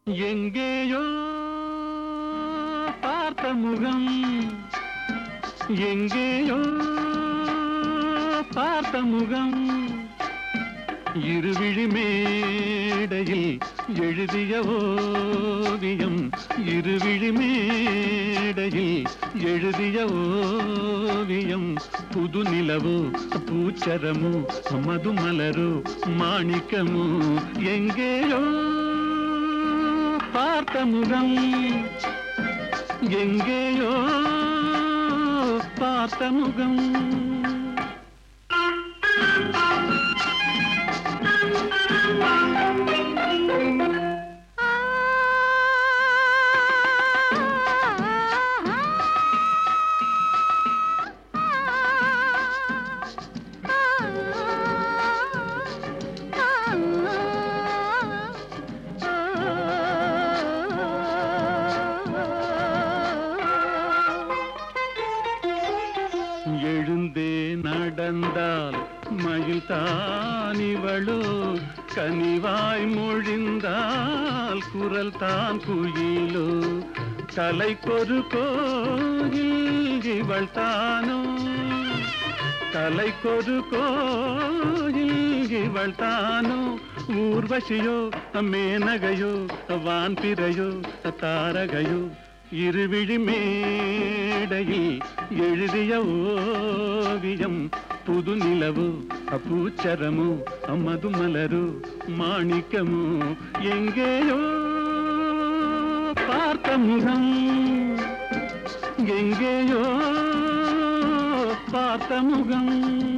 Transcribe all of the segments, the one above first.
எங்கேயோ பார்த்த முகம், எங்கேயோ பார்த்த முகம், இருவிழி மேடையில் எழுதிய ஓவியம், இருவிழி மேடையில் எழுதிய ஓவியம், புது நிலவோ பூச்சரமோ மதுமலரோ மாணிக்கமோ, எங்கேயோ பார்த்த முகம், எங்கேயோ பார்த்த முகம். எழுந்தே நடந்தால் மயில் தானிவளோ, கனிவாய் மொழிந்தால் குரல் தான் குயிலோ, கலைக்கொரு கோயில் இவள் தானோ, கலைக்கொரு கோயில் இவள் தானோ, ஊர்வசியோ மேனகையோ வான்பிறையோ தாரகையோ, இருவிழி மேடையில் எழுதிய ஓவியம், புது நிலவோ பூச்சரமோ மதுமலரோ மாணிக்கமோ, எங்கேயோ பார்த்த முகம், எங்கேயோ பார்த்த முகம்.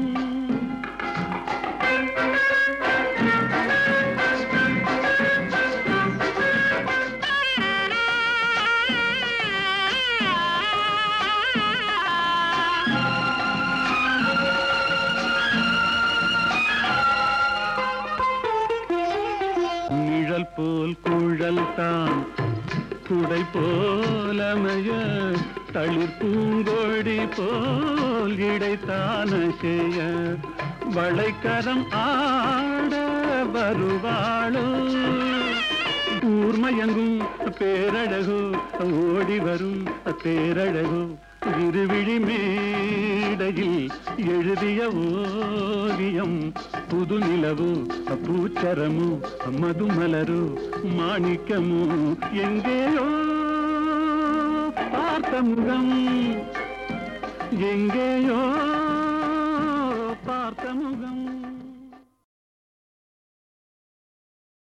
நிழல் போல் குழல் தான் குடை போலமைய, தளிர் பூங்கொடி போல் இடைத்தான செய்ய, வளைக்கரம் ஆட வருவாளோ, ஊர்மயங்கும் பேரழகோ ஓடி வரும் பேரழகோ, இருவிழி மேடையில் எழுதிய ஓவியம், புது நிலவோ பூச்சரமோ மதுமலரோ மாணிக்கமோ, எங்கேயோ பார்த்த முகம், எங்கேயோ